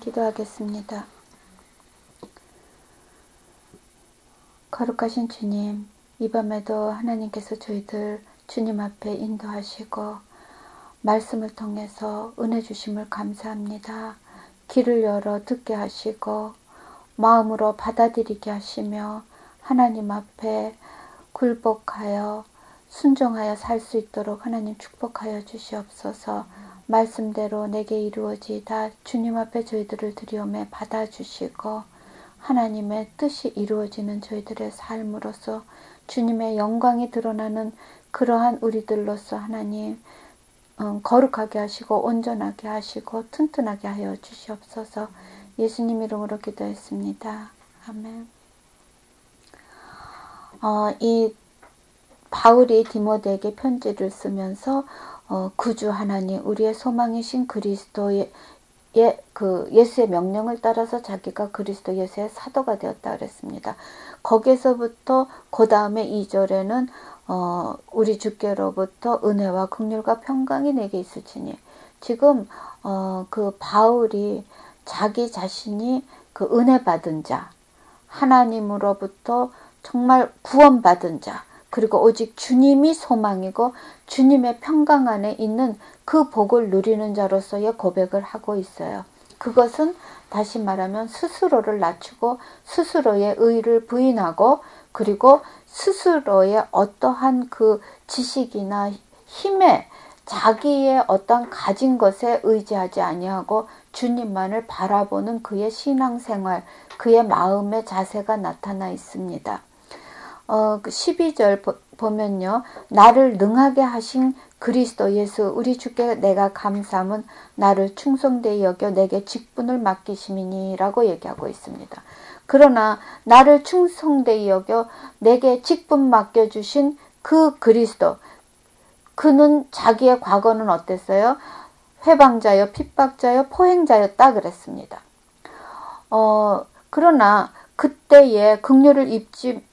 기도하겠습니다. 거룩하신 주님, 이 밤에도 하나님께서 저희들 주님 앞에 인도하시고 말씀을 통해서 은혜 주심을 감사합니다. 귀를 열어 듣게 하시고 마음으로 받아들이게 하시며 하나님 앞에 굴복하여 순종하여 살 수 있도록 하나님 축복하여 주시옵소서. 말씀대로 내게 이루어지이다. 주님 앞에 저희들을 드리오매 받아주시고 하나님의 뜻이 이루어지는 저희들의 삶으로서 주님의 영광이 드러나는 그러한 우리들로서 하나님 거룩하게 하시고 온전하게 하시고 튼튼하게 하여 주시옵소서. 예수님 이름으로 기도했습니다. 아멘. 이 바울이 디모데에게 편지를 쓰면서 구주 하나님 우리의 소망이신 그리스도의 예수의 명령을 따라서 자기가 그리스도 예수의 사도가 되었다 그랬습니다. 거기서부터 그 다음에 2절에는 우리 주께로부터 은혜와 긍휼과 평강이 내게 있으시니 지금 그 바울이 자기 자신이 그 은혜 받은 자, 하나님으로부터 정말 구원받은 자, 그리고 오직 주님이 소망이고 주님의 평강 안에 있는 그 복을 누리는 자로서의 고백을 하고 있어요. 그것은 다시 말하면 스스로를 낮추고 스스로의 의를 부인하고 그리고 스스로의 어떠한 그 지식이나 힘에 자기의 어떤 가진 것에 의지하지 아니하고 주님만을 바라보는 그의 신앙생활, 그의 마음의 자세가 나타나 있습니다. 12절 보면요. 나를 능하게 하신 그리스도 예수 우리 주께 내가 감사함은 나를 충성되이 여겨 내게 직분을 맡기심이니 라고 얘기하고 있습니다. 그러나 나를 충성되이 여겨 내게 직분 맡겨주신 그 그리스도 그는 자기의 과거는 어땠어요? 회방자여 핍박자여 포행자였다 그랬습니다. 그러나 그때의 긍휼을 입지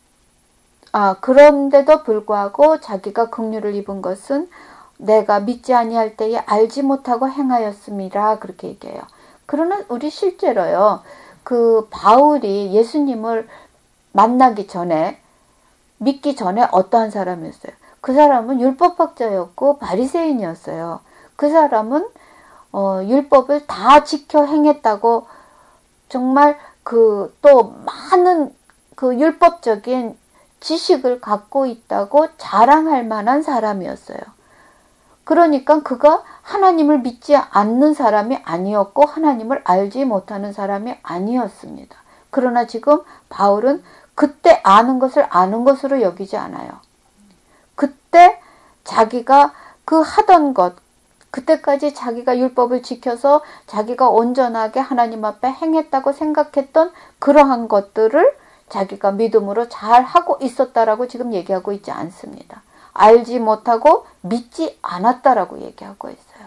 그런데도 불구하고 자기가 긍휼을 입은 것은 내가 믿지 아니할 때에 알지 못하고 행하였음이라 그렇게 얘기해요. 그러나 우리 실제로요. 그 바울이 예수님을 만나기 전에 믿기 전에 어떠한 사람이었어요? 그 사람은 율법학자였고 바리새인이었어요. 그 사람은 율법을 다 지켜 행했다고 정말 그 또 많은 그 율법적인 지식을 갖고 있다고 자랑할 만한 사람이었어요. 그러니까 그가 하나님을 믿지 않는 사람이 아니었고 하나님을 알지 못하는 사람이 아니었습니다. 그러나 지금 바울은 그때 아는 것을 아는 것으로 여기지 않아요. 그때 자기가 그 하던 것, 그때까지 자기가 율법을 지켜서 자기가 온전하게 하나님 앞에 행했다고 생각했던 그러한 것들을 자기가 믿음으로 잘 하고 있었다라고 지금 얘기하고 있지 않습니다. 알지 못하고 믿지 않았다라고 얘기하고 있어요.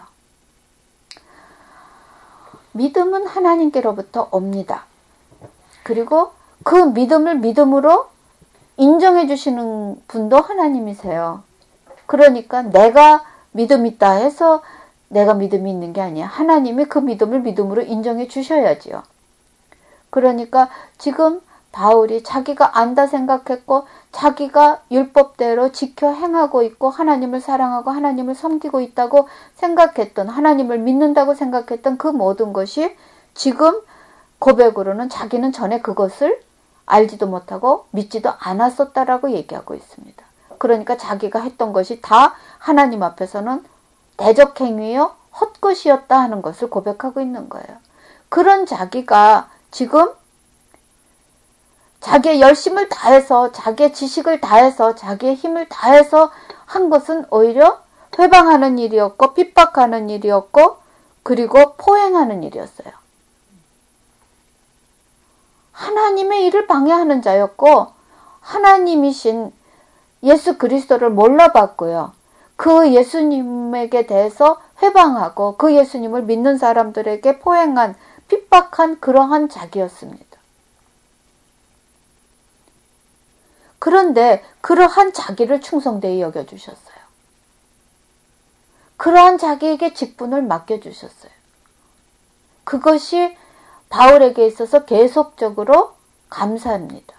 믿음은 하나님께로부터 옵니다. 그리고 그 믿음을 믿음으로 인정해 주시는 분도 하나님이세요. 그러니까 내가 믿음 있다 해서 내가 믿음이 있는 게 아니야. 하나님이 그 믿음을 믿음으로 인정해 주셔야지요. 그러니까 지금 바울이 자기가 안다 생각했고 자기가 율법대로 지켜 행하고 있고 하나님을 사랑하고 하나님을 섬기고 있다고 생각했던 하나님을 믿는다고 생각했던 그 모든 것이 지금 고백으로는 자기는 전에 그것을 알지도 못하고 믿지도 않았었다라고 얘기하고 있습니다. 그러니까 자기가 했던 것이 다 하나님 앞에서는 대적행위요 헛것이었다 하는 것을 고백하고 있는 거예요. 그런 자기가 지금 자기의 열심을 다해서 자기의 지식을 다해서 자기의 힘을 다해서 한 것은 오히려 회방하는 일이었고 핍박하는 일이었고 그리고 포행하는 일이었어요. 하나님의 일을 방해하는 자였고 하나님이신 예수 그리스도를 몰라봤고요. 그 예수님에게 대해서 회방하고 그 예수님을 믿는 사람들에게 포행한 핍박한 그러한 자기였습니다. 그런데 그러한 자기를 충성되이 여겨주셨어요. 그러한 자기에게 직분을 맡겨주셨어요. 그것이 바울에게 있어서 계속적으로 감사합니다.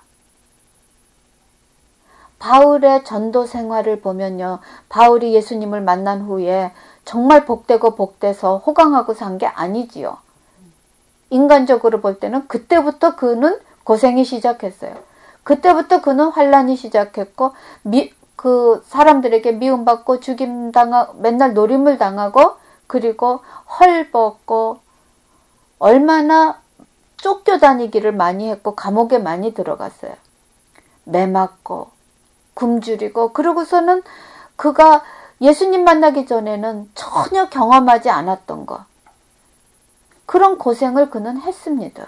바울의 전도 생활을 보면요. 바울이 예수님을 만난 후에 정말 복되고 복돼서 호강하고 산 게 아니지요. 인간적으로 볼 때는 그때부터 그는 고생이 시작했어요. 그때부터 그는 환난이 시작했고 그 사람들에게 미움받고 죽임당하고 맨날 노림을 당하고 그리고 헐벗고 얼마나 쫓겨다니기를 많이 했고 감옥에 많이 들어갔어요. 매 맞고 굶주리고 그러고서는 그가 예수님 만나기 전에는 전혀 경험하지 않았던 것. 그런 고생을 그는 했습니다.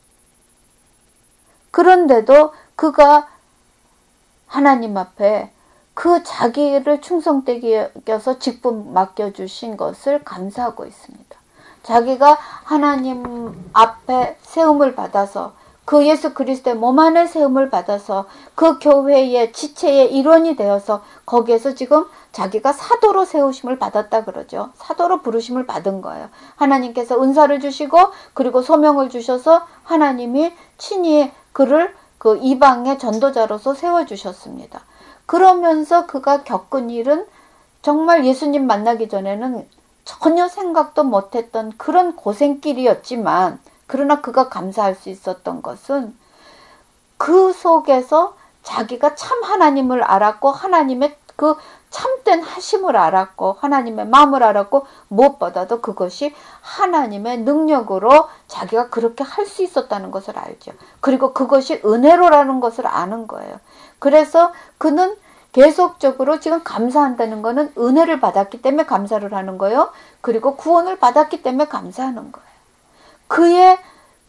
그런데도 그가 하나님 앞에 그 자기를 충성되게 여겨서 직분 맡겨주신 것을 감사하고 있습니다. 자기가 하나님 앞에 세움을 받아서 그 예수 그리스도의 몸 안에 세움을 받아서 그 교회의 지체의 일원이 되어서 거기에서 지금 자기가 사도로 세우심을 받았다 그러죠. 사도로 부르심을 받은 거예요. 하나님께서 은사를 주시고 그리고 소명을 주셔서 하나님이 친히 그를 그 이방의 전도자로서 세워주셨습니다. 그러면서 그가 겪은 일은 정말 예수님 만나기 전에는 전혀 생각도 못했던 그런 고생길이었지만 그러나 그가 감사할 수 있었던 것은 그 속에서 자기가 참 하나님을 알았고 하나님의 그 참된 하심을 알았고 하나님의 마음을 알았고 무엇보다도 그것이 하나님의 능력으로 자기가 그렇게 할 수 있었다는 것을 알죠. 그리고 그것이 은혜로라는 것을 아는 거예요. 그래서 그는 계속적으로 지금 감사한다는 것은 은혜를 받았기 때문에 감사를 하는 거예요. 그리고 구원을 받았기 때문에 감사하는 거예요. 그의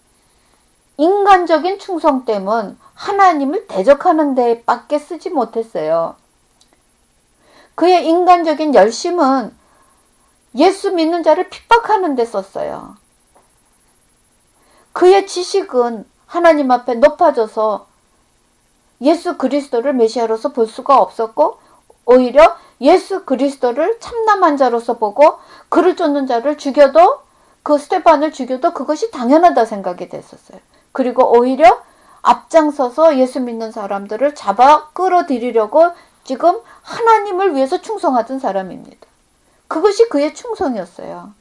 인간적인 충성됨은 하나님을 대적하는 데 밖에 쓰지 못했어요. 그의 인간적인 열심은 예수 믿는 자를 핍박하는 데 썼어요. 그의 지식은 하나님 앞에 높아져서 예수 그리스도를 메시아로서 볼 수가 없었고 오히려 예수 그리스도를 참남한 자로서 보고 그를 쫓는 자를 죽여도 그 스테반을 죽여도 그것이 당연하다 생각이 됐었어요. 그리고 오히려 앞장서서 예수 믿는 사람들을 잡아 끌어들이려고 지금 하나님을 위해서 충성하던 사람입니다. 그것이 그의 충성이었어요.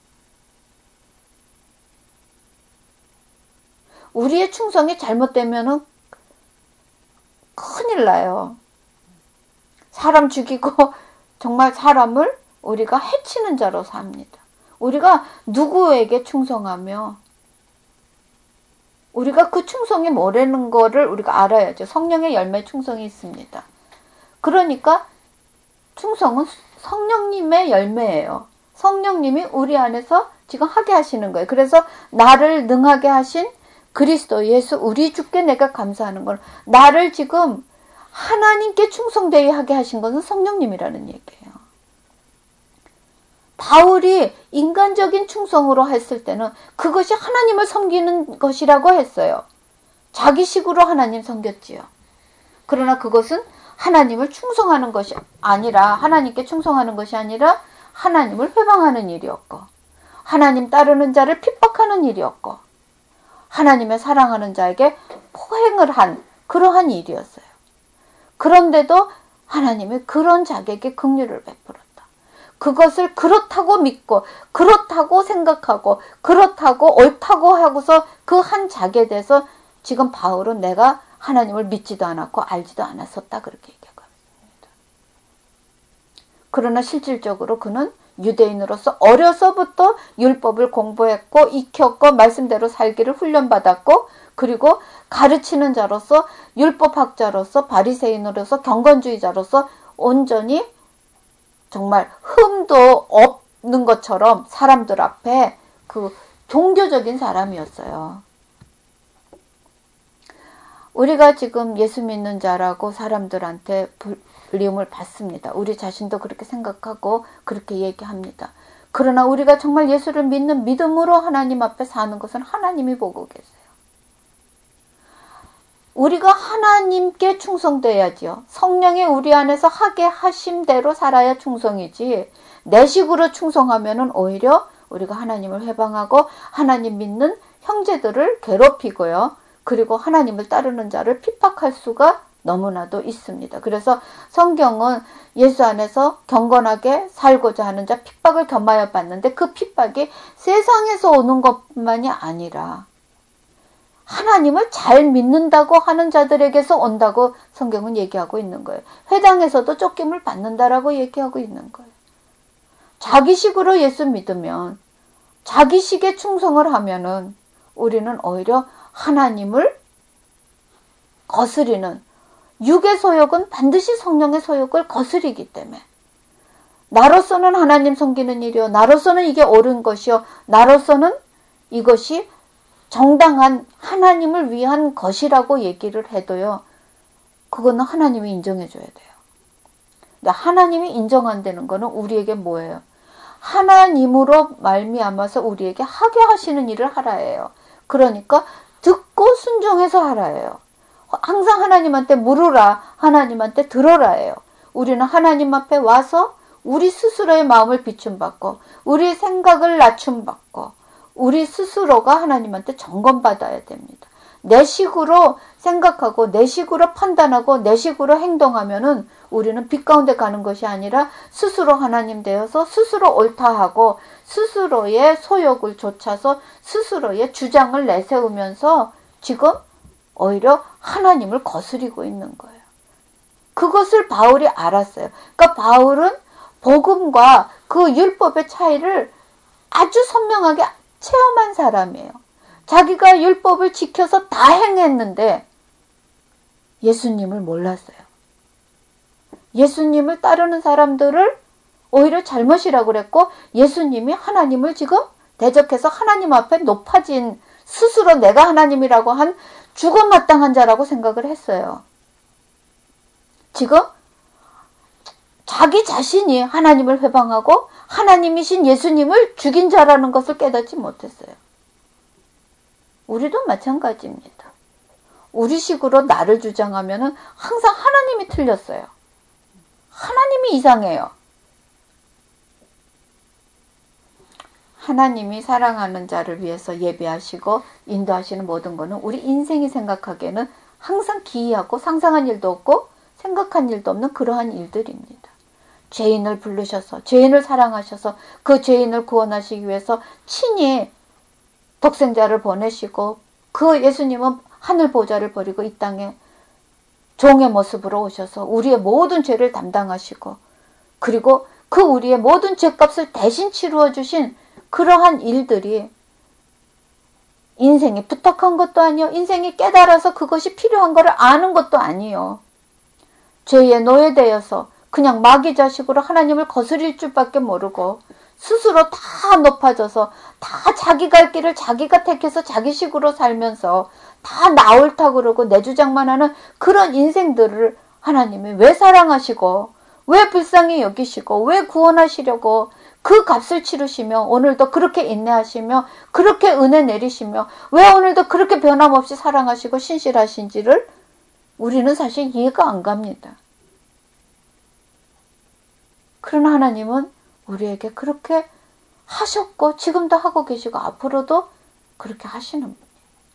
우리의 충성이 잘못되면은 큰일 나요. 사람 죽이고 정말 사람을 우리가 해치는 자로 삽니다. 우리가 누구에게 충성하며 우리가 그 충성이 뭐라는 거를 우리가 알아야죠. 성령의 열매 충성이 있습니다. 그러니까 충성은 성령님의 열매예요. 성령님이 우리 안에서 지금 하게 하시는 거예요. 그래서 나를 능하게 하신 그리스도 예수 우리 주께 내가 감사하는 걸 나를 지금 하나님께 충성되게 하게 하신 것은 성령님이라는 얘기예요. 바울이 인간적인 충성으로 했을 때는 그것이 하나님을 섬기는 것이라고 했어요. 자기식으로 하나님 섬겼지요. 그러나 그것은 하나님을 충성하는 것이 아니라 하나님께 충성하는 것이 아니라 하나님을 회방하는 일이었고 하나님 따르는 자를 핍박하는 일이었고 하나님의 사랑하는 자에게 포행을 한 그러한 일이었어요. 그런데도 하나님이 그런 자에게 긍휼을 베풀었다. 그것을 그렇다고 믿고 그렇다고 생각하고 그렇다고 옳다고 하고서 그 한 자기에 대해서 지금 바울은 내가 하나님을 믿지도 않았고 알지도 않았었다 그렇게 얘기하고 있습니다. 그러나 실질적으로 그는 유대인으로서 어려서부터 율법을 공부했고 익혔고 말씀대로 살기를 훈련받았고 그리고 가르치는 자로서 율법학자로서 바리새인으로서 경건주의자로서 온전히 정말 흠도 없는 것처럼 사람들 앞에 그 종교적인 사람이었어요. 우리가 지금 예수 믿는 자라고 사람들한테 불림을 받습니다. 우리 자신도 그렇게 생각하고 그렇게 얘기합니다. 그러나 우리가 정말 예수를 믿는 믿음으로 하나님 앞에 사는 것은 하나님이 보고 계세요. 우리가 하나님께 충성돼야지요. 성령이 우리 안에서 하게 하심대로 살아야 충성이지 내 식으로 충성하면은 오히려 우리가 하나님을 회방하고 하나님 믿는 형제들을 괴롭히고요. 그리고 하나님을 따르는 자를 핍박할 수가 너무나도 있습니다. 그래서 성경은 예수 안에서 경건하게 살고자 하는 자 핍박을 겸하여 받는데 그 핍박이 세상에서 오는 것만이 아니라 하나님을 잘 믿는다고 하는 자들에게서 온다고 성경은 얘기하고 있는 거예요. 회당에서도 쫓김을 받는다라고 얘기하고 있는 거예요. 자기식으로 예수 믿으면, 자기식에 충성을 하면은 우리는 오히려 하나님을 거스리는, 육의 소욕은 반드시 성령의 소욕을 거스리기 때문에 나로서는 하나님 섬기는 일이요, 나로서는 이게 옳은 것이요, 나로서는 이것이 정당한 하나님을 위한 것이라고 얘기를 해도요, 그거는 하나님이 인정해 줘야 돼요. 근데 하나님이 인정 안 되는 거는 우리에게 뭐예요? 하나님으로 말미암아서 우리에게 하게 하시는 일을 하라 해요. 그러니까 듣고 순종해서 하라 해요. 항상 하나님한테 물으라, 하나님한테 들어라 해요. 우리는 하나님 앞에 와서 우리 스스로의 마음을 비춤받고 우리 생각을 낮춤받고 우리 스스로가 하나님한테 점검받아야 됩니다. 내 식으로 생각하고 내 식으로 판단하고 내 식으로 행동하면은 우리는 빛 가운데 가는 것이 아니라 스스로 하나님 되어서 스스로 옳다 하고 스스로의 소욕을 좇아서 스스로의 주장을 내세우면서 지금 오히려 하나님을 거스리고 있는 거예요. 그것을 바울이 알았어요. 그러니까 바울은 복음과 그 율법의 차이를 아주 선명하게 체험한 사람이에요. 자기가 율법을 지켜서 다 행했는데 예수님을 몰랐어요. 예수님을 따르는 사람들을 오히려 잘못이라고 그랬고 예수님이 하나님을 지금 대적해서 하나님 앞에 높아진 스스로 내가 하나님이라고 한 죽어마땅한 자라고 생각을 했어요. 지금 자기 자신이 하나님을 회방하고 하나님이신 예수님을 죽인 자라는 것을 깨닫지 못했어요. 우리도 마찬가지입니다. 우리 식으로 나를 주장하면 항상 하나님이 틀렸어요. 하나님이 이상해요. 하나님이 사랑하는 자를 위해서 예배하시고 인도하시는 모든 것은 우리 인생이 생각하기에는 항상 기이하고 상상한 일도 없고 생각한 일도 없는 그러한 일들입니다. 죄인을 부르셔서 죄인을 사랑하셔서 그 죄인을 구원하시기 위해서 친히 독생자를 보내시고 그 예수님은 하늘 보좌를 버리고 이 땅에 종의 모습으로 오셔서 우리의 모든 죄를 담당하시고 그리고 그 우리의 모든 죄값을 대신 치루어 주신 그러한 일들이 인생이 부탁한 것도 아니요, 인생이 깨달아서 그것이 필요한 것을 아는 것도 아니요. 죄에 노예되어서 그냥 마귀 자식으로 하나님을 거스릴 줄밖에 모르고 스스로 다 높아져서 다 자기 갈 길을 자기가 택해서 자기식으로 살면서 다 나 옳다 그러고 내 주장만 하는 그런 인생들을 하나님이 왜 사랑하시고 왜 불쌍히 여기시고 왜 구원하시려고 그 값을 치르시며 오늘도 그렇게 인내하시며 그렇게 은혜 내리시며 왜 오늘도 그렇게 변함없이 사랑하시고 신실하신지를 우리는 사실 이해가 안 갑니다. 그러나 하나님은 우리에게 그렇게 하셨고 지금도 하고 계시고 앞으로도 그렇게 하시는 분이에요.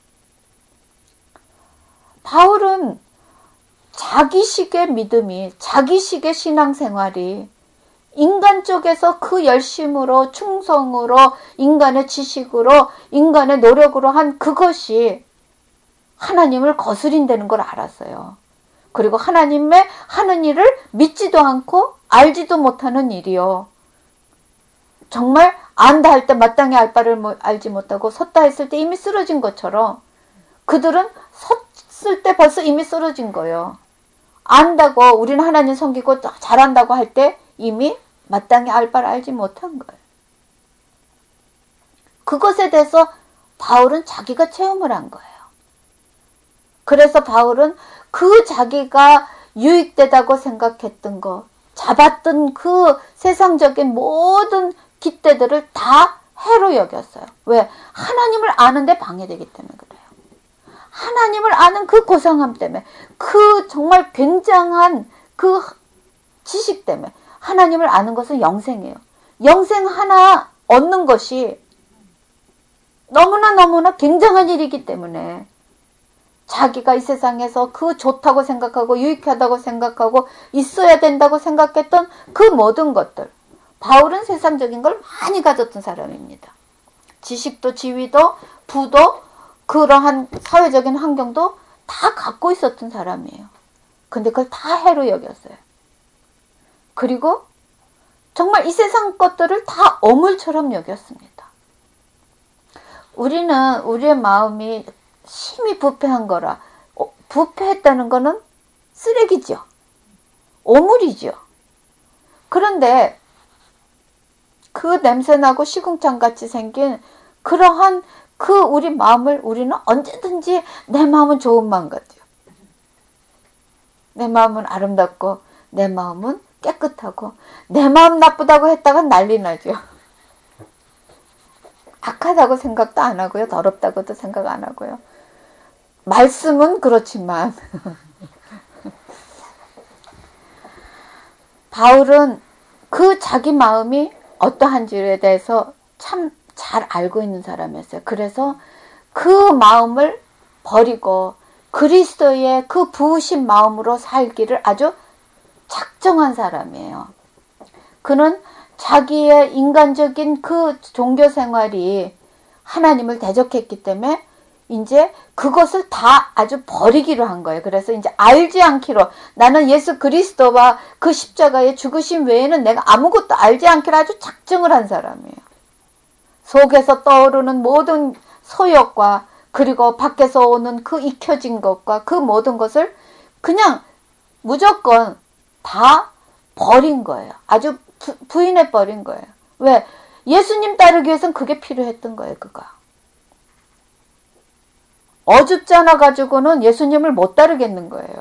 바울은 자기식의 믿음이, 자기식의 신앙생활이 인간 쪽에서 그 열심으로 충성으로 인간의 지식으로 인간의 노력으로 한 그것이 하나님을 거스린다는 걸 알았어요. 그리고 하나님의 하는 일을 믿지도 않고 알지도 못하는 일이요. 정말 안다 할 때 마땅히 알 바를 알지 못하고 섰다 했을 때 이미 쓰러진 것처럼 그들은 섰을 때 벌써 이미 쓰러진 거예요. 안다고 우리는 하나님 섬기고 잘한다고 할 때 이미 마땅히 알 바를 알지 못한 거예요. 그것에 대해서 바울은 자기가 체험을 한 거예요. 그래서 바울은 그 자기가 유익되다고 생각했던 거, 잡았던 그 세상적인 모든 깃대들을 다 해로 여겼어요. 왜? 하나님을 아는데 방해되기 때문에 그래요. 하나님을 아는 그 고상함 때문에, 그 정말 굉장한 그 지식 때문에. 하나님을 아는 것은 영생이에요. 영생 하나 얻는 것이 너무나 굉장한 일이기 때문에 자기가 이 세상에서 그 좋다고 생각하고 유익하다고 생각하고 있어야 된다고 생각했던 그 모든 것들, 바울은 세상적인 걸 많이 가졌던 사람입니다. 지식도 지위도 부도 그러한 사회적인 환경도 다 갖고 있었던 사람이에요. 근데 그걸 다 해로 여겼어요. 그리고 정말 이 세상 것들을 다 어물처럼 여겼습니다. 우리는 우리의 마음이 심히 부패한 거라, 부패했다는 거는 쓰레기죠. 오물이죠. 그런데 그 냄새나고 시궁창같이 생긴 그러한 그 우리 마음을 우리는 언제든지 내 마음은 좋은 마음 같아요. 내 마음은 아름답고 내 마음은 깨끗하고 내 마음 나쁘다고 했다가 난리 나죠. 악하다고 생각도 안 하고요. 더럽다고도 생각 안 하고요. 말씀은 그렇지만 바울은 그 자기 마음이 어떠한지에 대해서 참 잘 알고 있는 사람이었어요. 그래서 그 마음을 버리고 그리스도의 그 부으신 마음으로 살기를 아주 작정한 사람이에요. 그는 자기의 인간적인 그 종교 생활이 하나님을 대적했기 때문에 이제 그것을 다 아주 버리기로 한 거예요. 그래서 이제 알지 않기로, 나는 예수 그리스도와 그 십자가의 죽으심 외에는 내가 아무것도 알지 않기로 아주 작정을 한 사람이에요. 속에서 떠오르는 모든 소욕과 그리고 밖에서 오는 그 익혀진 것과 그 모든 것을 그냥 무조건 다 버린 거예요. 아주 부인해 버린 거예요. 왜? 예수님 따르기 위해서는 그게 필요했던 거예요. 그가 어줍지 않아 가지고는 예수님을 못 따르겠는 거예요.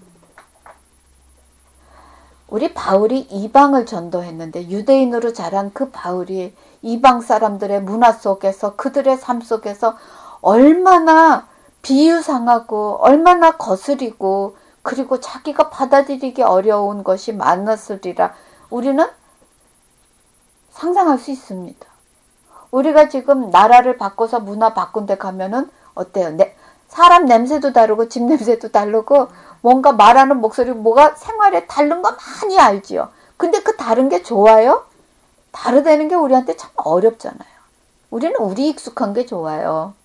우리 바울이 이방을 전도했는데 유대인으로 자란 그 바울이 이방 사람들의 문화 속에서 그들의 삶 속에서 얼마나 비유상하고 얼마나 거스리고 그리고 자기가 받아들이기 어려운 것이 많았으리라 우리는 상상할 수 있습니다. 우리가 지금 나라를 바꿔서 문화 바꾼 데 가면은 어때요? 사람 냄새도 다르고 집 냄새도 다르고 뭔가 말하는 목소리 뭐가 생활에 다른 거 많이 알지요. 근데 그 다른 게 좋아요? 다르다는 게 우리한테 참 어렵잖아요. 우리는 우리 익숙한 게 좋아요.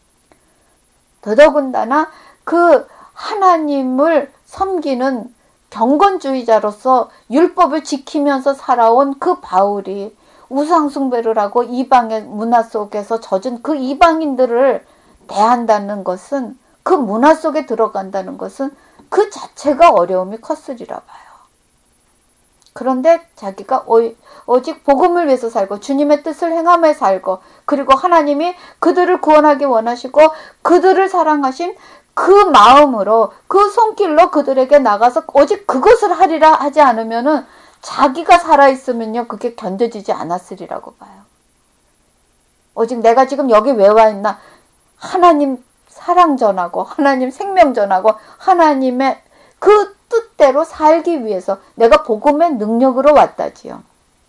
더더군다나 그 하나님을 섬기는 경건주의자로서 율법을 지키면서 살아온 그 바울이 우상숭배를 하고 이방의 문화 속에서 젖은 그 이방인들을 대한다는 것은, 그 문화 속에 들어간다는 것은 그 자체가 어려움이 컸으리라 봐요. 그런데 자기가 오직 복음을 위해서 살고 주님의 뜻을 행하며 살고 그리고 하나님이 그들을 구원하기 원하시고 그들을 사랑하신 그 마음으로 그 손길로 그들에게 나가서 오직 그것을 하리라 하지 않으면은 자기가 살아있으면요 그게 견뎌지지 않았으리라고 봐요. 오직 내가 지금 여기 왜 와 있나? 하나님 사랑 전하고 하나님 생명 전하고 하나님의 그 뜻대로 살기 위해서 내가 복음의 능력으로 왔다지요.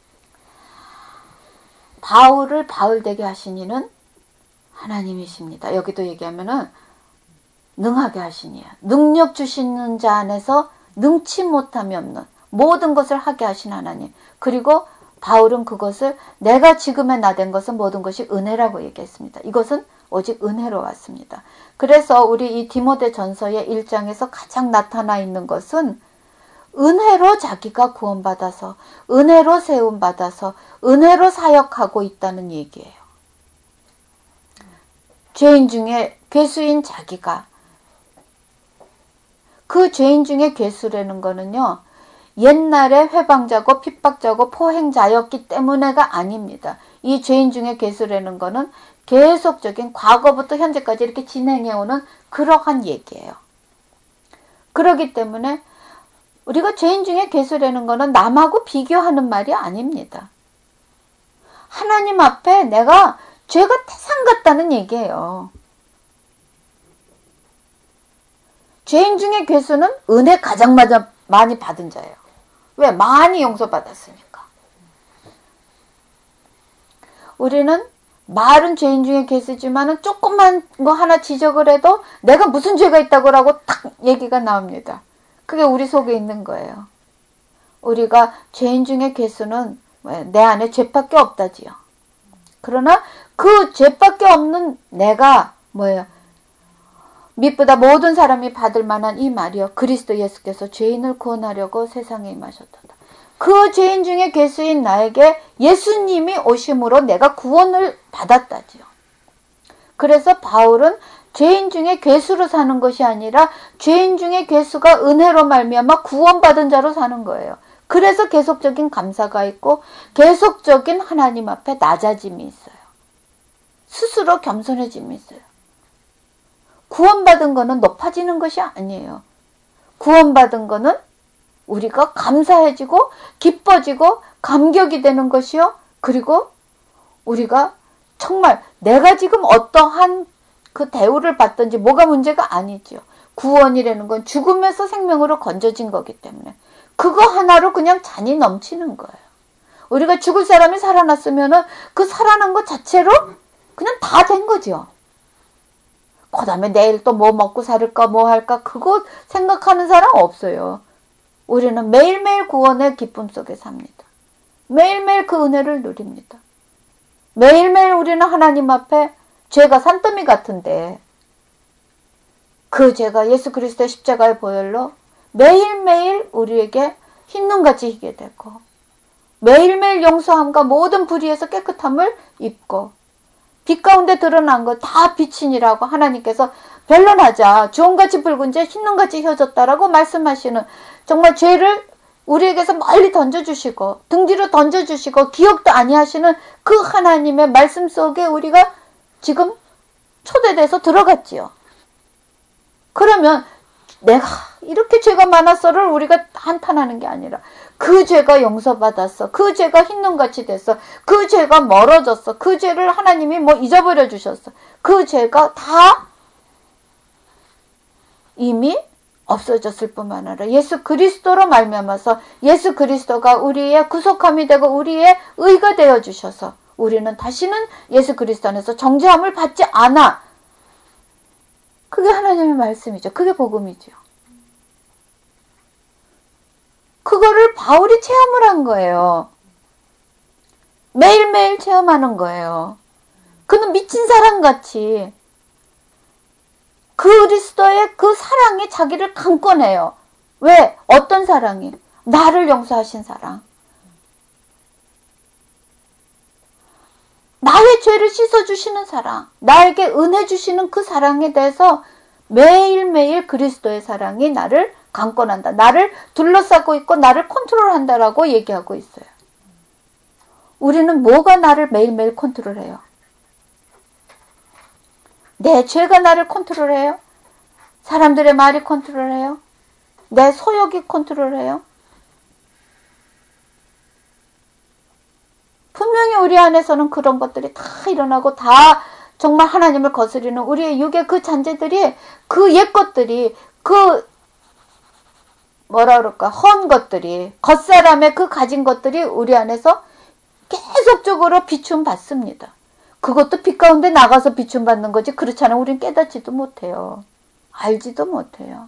바울을 바울되게 하신 이는 하나님이십니다. 여기도 얘기하면은 능하게 하신 이야. 능력 주시는 자 안에서 능치 못함이 없는 모든 것을 하게 하신 하나님. 그리고 바울은 그것을 내가 지금의 나 된 것은 모든 것이 은혜라고 얘기했습니다. 이것은 오직 은혜로 왔습니다. 그래서 우리 이 디모데 전서의 1장에서 가장 나타나 있는 것은 은혜로 자기가 구원받아서 은혜로 세움받아서 은혜로 사역하고 있다는 얘기예요. 죄인 중에 괴수인 자기가, 그 죄인 중에 괴수라는 거는요 옛날에 회방자고 핍박자고 포행자였기 때문에가 아닙니다. 이 죄인 중에 괴수라는 거는 계속적인 과거부터 현재까지 이렇게 진행해오는 그러한 얘기예요. 그렇기 때문에 우리가 죄인 중에 괴수라는 거는 남하고 비교하는 말이 아닙니다. 하나님 앞에 내가 죄가 태산 같다는 얘기예요. 죄인 중에 괴수는 은혜 가장 많이 받은 자예요. 왜? 많이 용서받았으니까. 우리는 말은 죄인 중에 계시지만은 조금만 뭐 하나 지적을 해도 내가 무슨 죄가 있다고라고 딱 얘기가 나옵니다. 그게 우리 속에 있는 거예요. 우리가 죄인 중에 괴수는 내 안에 죄밖에 없다지요. 그러나 그 죄밖에 없는 내가 뭐예요? 밑보다 모든 사람이 받을 만한 이 말이요. 그리스도 예수께서 죄인을 구원하려고 세상에 임하셨도다. 그 죄인 중에 괴수인 나에게 예수님이 오심으로 내가 구원을 받았다지요. 그래서 바울은 죄인 중에 괴수로 사는 것이 아니라 죄인 중에 괴수가 은혜로 말미암아 구원받은 자로 사는 거예요. 그래서 계속적인 감사가 있고 계속적인 하나님 앞에 낮아짐이 있어요. 스스로 겸손해짐이 있어요. 구원받은 거는 높아지는 것이 아니에요. 구원받은 거는 우리가 감사해지고 기뻐지고 감격이 되는 것이요. 그리고 우리가 정말 내가 지금 어떠한 그 대우를 받든지 뭐가 문제가 아니죠. 구원이라는 건 죽음에서 생명으로 건져진 거기 때문에 그거 하나로 그냥 잔이 넘치는 거예요. 우리가 죽을 사람이 살아났으면은 그 살아난 것 자체로 그냥 다 된 거죠. 그 다음에 내일 또 뭐 먹고 살을까 뭐 할까 그거 생각하는 사람 없어요. 우리는 매일매일 구원의 기쁨 속에 삽니다. 매일매일 그 은혜를 누립니다. 매일매일 우리는 하나님 앞에 죄가 산더미 같은데 그 죄가 예수 그리스도의 십자가의 보혈로 매일매일 우리에게 흰눈같이 희게 되고 매일매일 용서함과 모든 불의에서 깨끗함을 입고 빛 가운데 드러난 것 다 빛이니라고 하나님께서 변론하자 주홍같이 붉은 죄 흰눈같이 혀졌다라고 말씀하시는 정말 죄를 우리에게서 멀리 던져주시고 등 뒤로 던져주시고 기억도 아니하시는 그 하나님의 말씀 속에 우리가 지금 초대돼서 들어갔지요. 그러면 내가 이렇게 죄가 많았어를 우리가 한탄하는 게 아니라 그 죄가 용서받았어. 그 죄가 흰눈같이 됐어. 그 죄가 멀어졌어. 그 죄를 하나님이 뭐 잊어버려 주셨어. 그 죄가 다 이미 없어졌을 뿐만 아니라 예수 그리스도로 말미암아서 예수 그리스도가 우리의 구속함이 되고 우리의 의가 되어 주셔서 우리는 다시는 예수 그리스도 안에서 정죄함을 받지 않아. 그게 하나님의 말씀이죠. 그게 복음이죠. 그거를 바울이 체험을 한 거예요. 매일매일 체험하는 거예요. 그는 미친 사람같이 그리스도의 그 사랑이 자기를 강권해요. 왜? 어떤 사랑이? 나를 용서하신 사랑. 나의 죄를 씻어주시는 사랑. 나에게 은혜 주시는 그 사랑에 대해서 매일매일 그리스도의 사랑이 나를 강권한다. 나를 둘러싸고 있고 나를 컨트롤한다라고 얘기하고 있어요. 우리는 뭐가 나를 매일매일 컨트롤해요? 내 죄가 나를 컨트롤해요? 사람들의 말이 컨트롤해요? 내 소욕이 컨트롤해요? 분명히 우리 안에서는 그런 것들이 다 일어나고 다 정말 하나님을 거스리는 우리의 육의 그 잔재들이 그 옛 것들이 그 뭐라 그럴까 헌 것들이 겉사람의 그 가진 것들이 우리 안에서 계속적으로 비춤 받습니다. 그것도 빛 가운데 나가서 비춤 받는 거지 그렇지 않으면 우리는 깨닫지도 못해요. 알지도 못해요.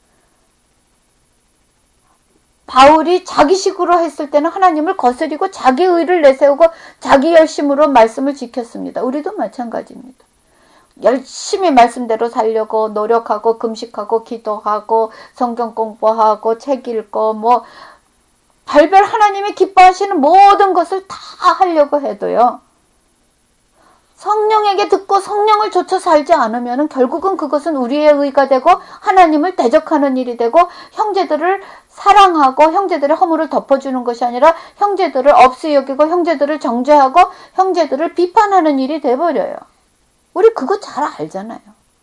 바울이 자기식으로 했을 때는 하나님을 거스리고 자기 의를 내세우고 자기 열심으로 말씀을 지켰습니다. 우리도 마찬가지입니다. 열심히 말씀대로 살려고 노력하고 금식하고 기도하고 성경 공부하고 책 읽고 뭐 별별 하나님이 기뻐하시는 모든 것을 다 하려고 해도요. 성령에게 듣고 성령을 좇아 살지 않으면 결국은 그것은 우리의 의가 되고 하나님을 대적하는 일이 되고 형제들을 사랑하고 형제들의 허물을 덮어주는 것이 아니라 형제들을 없이 여기고 형제들을 정죄하고 형제들을 비판하는 일이 돼버려요. 우리 그거 잘 알잖아요.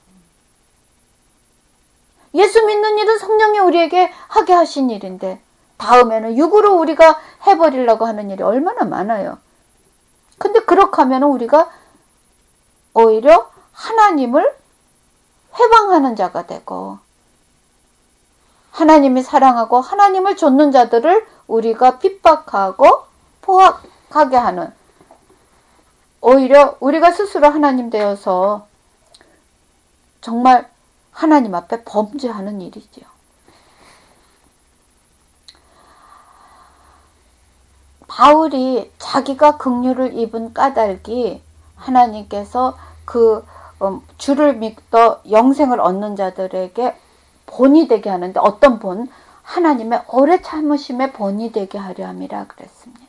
예수 믿는 일은 성령이 우리에게 하게 하신 일인데 다음에는 육으로 우리가 해버리려고 하는 일이 얼마나 많아요. 근데 그렇게 하면 우리가 오히려 하나님을 회방하는 자가 되고 하나님이 사랑하고 하나님을 좇는 자들을 우리가 핍박하고 포악하게 하는 오히려 우리가 스스로 하나님 되어서 정말 하나님 앞에 범죄하는 일이지요. 바울이 자기가 긍휼을 입은 까닭이 하나님께서 주를 믿어 영생을 얻는 자들에게 본이 되게 하는데, 어떤 본? 하나님의 오래 참으심의 본이 되게 하려 함이라 그랬습니다.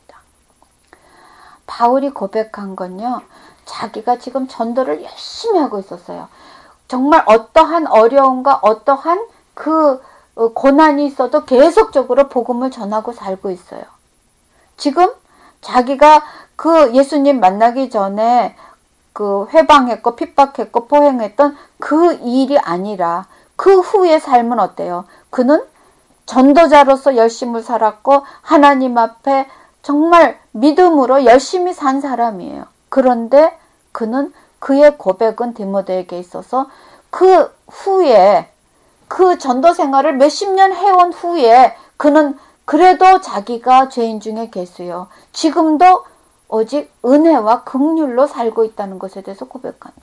바울이 고백한 건요, 자기가 지금 전도를 열심히 하고 있었어요. 정말 어떠한 어려움과 어떠한 고난이 있어도 계속적으로 복음을 전하고 살고 있어요. 지금 자기가 예수님 만나기 전에 회방했고 핍박했고 포행했던 그 일이 아니라 그 후의 삶은 어때요? 그는 전도자로서 열심히 살았고 하나님 앞에 정말 믿음으로 열심히 산 사람이에요. 그런데 그는 그의 고백은 디모데에게 있어서 그 후에 전도 생활을 몇십 년 해온 후에 그는 그래도 자기가 죄인 중에 계수요. 지금도 오직 은혜와 긍휼로 살고 있다는 것에 대해서 고백합니다.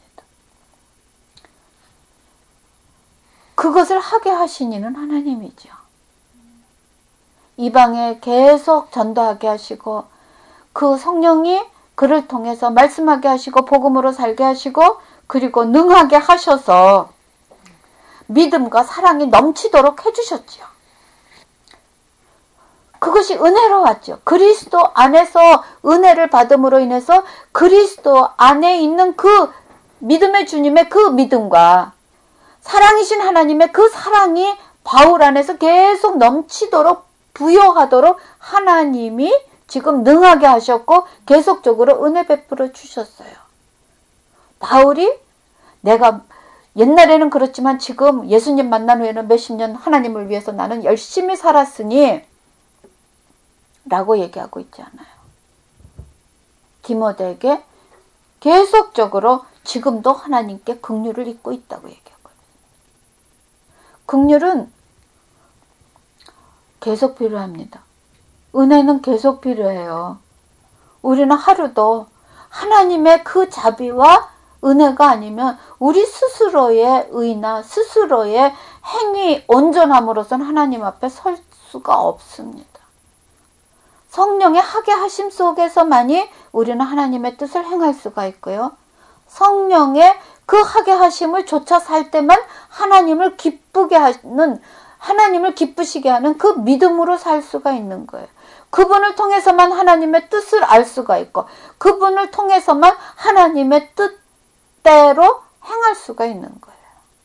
그것을 하게 하신 이는 하나님이죠. 이방에 계속 전도하게 하시고 그 성령이 그를 통해서 말씀하게 하시고 복음으로 살게 하시고 그리고 능하게 하셔서 믿음과 사랑이 넘치도록 해주셨지요. 그것이 은혜로 왔죠. 그리스도 안에서 은혜를 받음으로 인해서 그리스도 안에 있는 그 믿음의 주님의 그 믿음과 사랑이신 하나님의 그 사랑이 바울 안에서 계속 넘치도록 부여하도록 하나님이 지금 능하게 하셨고 계속적으로 은혜 베풀어 주셨어요. 바울이 내가 옛날에는 그렇지만 지금 예수님 만난 후에는 몇십 년 하나님을 위해서 나는 열심히 살았으니 라고 얘기하고 있지 않아요. 디모데에게 계속적으로 지금도 하나님께 긍휼을 입고 있다고 얘기하고 있어요. 긍휼은 계속 필요합니다. 은혜는 계속 필요해요. 우리는 하루도 하나님의 그 자비와 은혜가 아니면 우리 스스로의 의나 스스로의 행위 온전함으로서는 하나님 앞에 설 수가 없습니다. 성령의 하게 하심 속에서만이 우리는 하나님의 뜻을 행할 수가 있고요. 성령의 그 하게 하심을 좇아 살 때만 하나님을 기쁘시게 하는 그 믿음으로 살 수가 있는 거예요. 그분을 통해서만 하나님의 뜻을 알 수가 있고 그분을 통해서만 하나님의 뜻대로 행할 수가 있는 거예요.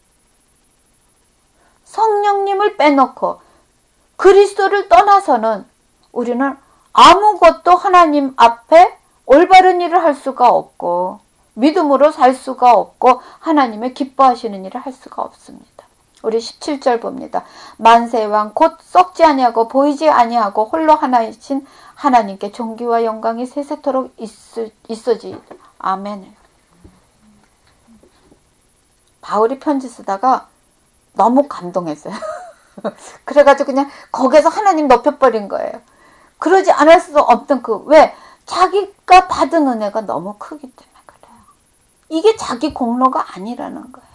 성령님을 빼놓고 그리스도를 떠나서는 우리는 아무것도 하나님 앞에 올바른 일을 할 수가 없고 믿음으로 살 수가 없고 하나님의 기뻐하시는 일을 할 수가 없습니다. 우리 17절 봅니다. 만세왕 곧 썩지 아니하고 보이지 아니하고 홀로 하나이신 하나님께 존귀와 영광이 세세토록 있으지. 아멘. 바울이 편지 쓰다가 너무 감동했어요. 그래가지고 그냥 거기서 하나님 높여버린 거예요. 그러지 않을 수 없던 왜? 자기가 받은 은혜가 너무 크기 때문에 그래요. 이게 자기 공로가 아니라는 거예요.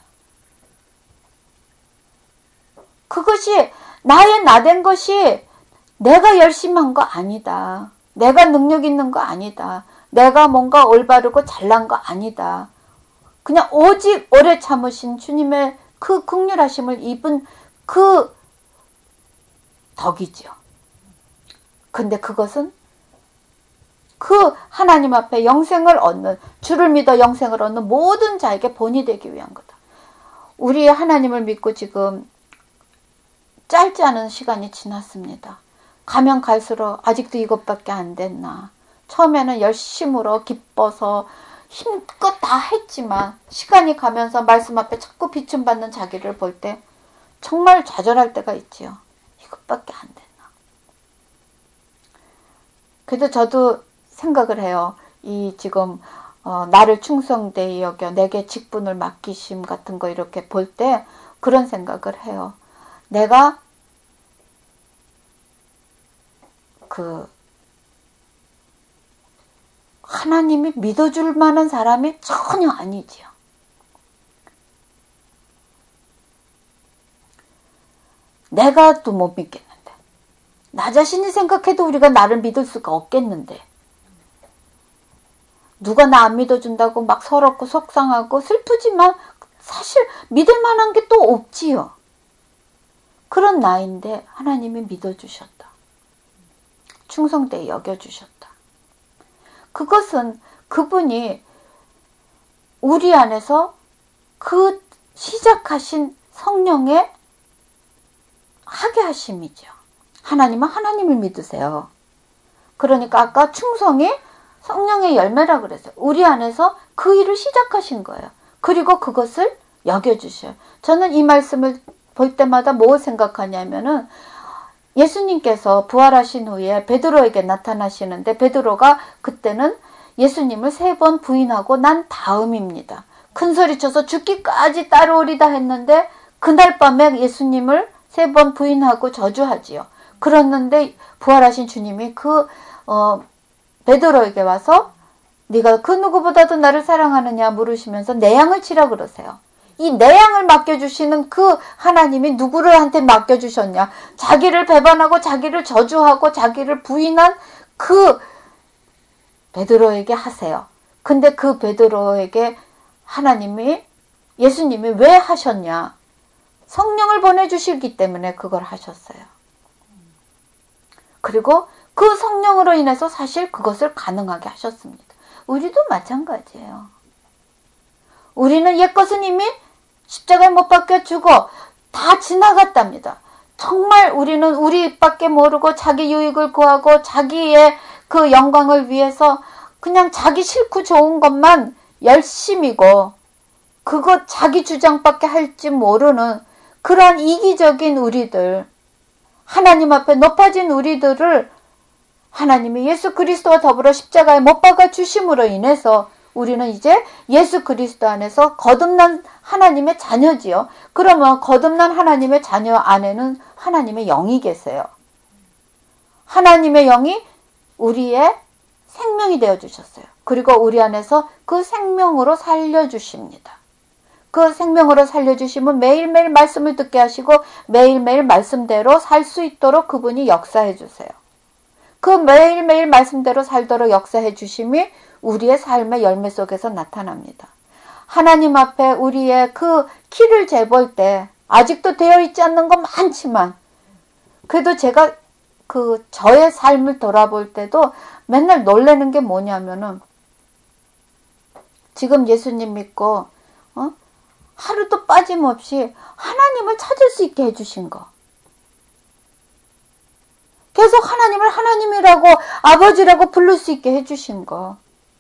그것이 나된 것이 내가 열심히 한 거 아니다. 내가 능력 있는 거 아니다. 내가 뭔가 올바르고 잘난 거 아니다. 그냥 오직 오래 참으신 주님의 그 긍휼하심을 입은 그 덕이죠. 근데 그것은 그 하나님 앞에 영생을 얻는, 주를 믿어 영생을 얻는 모든 자에게 본이 되기 위한 거다. 우리 하나님을 믿고 지금 짧지 않은 시간이 지났습니다. 가면 갈수록 아직도 이것밖에 안 됐나. 처음에는 열심으로 기뻐서 힘껏 다 했지만 시간이 가면서 말씀 앞에 자꾸 비춤받는 자기를 볼 때 정말 좌절할 때가 있지요. 이것밖에 안 됐나. 그래도 저도 생각을 해요. 이 지금 나를 충성되이 여겨 내게 직분을 맡기심 같은 거 이렇게 볼 때 그런 생각을 해요. 내가 하나님이 믿어줄 만한 사람이 전혀 아니지요. 내가 또 못 믿겠는데, 나 자신이 생각해도 우리가 나를 믿을 수가 없겠는데, 누가 나 안 믿어준다고 막 서럽고 속상하고 슬프지만 사실 믿을 만한 게 또 없지요. 그런 나인데 하나님이 믿어주셨다. 충성되게 여겨주셨다. 그것은 그분이 우리 안에서 그 시작하신 성령의 하게 하심이죠. 하나님은 하나님을 믿으세요. 그러니까 아까 충성이 성령의 열매라 그랬어요. 우리 안에서 그 일을 시작하신 거예요. 그리고 그것을 여겨주셔요. 저는 이 말씀을 볼 때마다 뭐 생각하냐면은 예수님께서 부활하신 후에 베드로에게 나타나시는데 베드로가 그때는 예수님을 3번 부인하고 난 다음입니다. 큰소리 쳐서 죽기까지 따라오리다 했는데 그날 밤에 예수님을 3번 부인하고 저주하지요. 그랬는데 부활하신 주님이 베드로에게 와서 네가 그 누구보다도 나를 사랑하느냐 물으시면서 내 양을 치라 그러세요. 이 내 양을 맡겨주시는 그 하나님이 누구한테 맡겨주셨냐? 자기를 배반하고 자기를 저주하고 자기를 부인한 그 베드로에게 하세요. 근데 그 베드로에게 예수님이 왜 하셨냐? 성령을 보내주시기 때문에 그걸 하셨어요. 그리고 그 성령으로 인해서 사실 그것을 가능하게 하셨습니다. 우리도 마찬가지예요. 우리는 옛것은 이미 십자가에 못 박혀 죽어 다 지나갔답니다. 정말 우리는 우리밖에 모르고 자기 유익을 구하고 자기의 그 영광을 위해서 그냥 자기 싫고 좋은 것만 열심이고 그것 자기 주장밖에 할지 모르는 그러한 이기적인 우리들, 하나님 앞에 높아진 우리들을 하나님이 예수 그리스도와 더불어 십자가에 못 박아 주심으로 인해서 우리는 이제 예수 그리스도 안에서 거듭난 하나님의 자녀지요. 그러면 거듭난 하나님의 자녀 안에는 하나님의 영이 계세요. 하나님의 영이 우리의 생명이 되어주셨어요. 그리고 우리 안에서 그 생명으로 살려주십니다. 그 생명으로 살려주시면 매일매일 말씀을 듣게 하시고 매일매일 말씀대로 살 수 있도록 그분이 역사해 주세요. 그 매일매일 말씀대로 살도록 역사해 주심이 우리의 삶의 열매 속에서 나타납니다. 하나님 앞에 우리의 그 키를 재볼 때 아직도 되어 있지 않는 건 많지만 그래도 제가 저의 삶을 돌아볼 때도 맨날 놀라는 게 뭐냐면은 지금 예수님 믿고 하루도 빠짐없이 하나님을 찾을 수 있게 해주신 거. 계속 하나님을 하나님이라고 아버지라고 부를 수 있게 해주신 거.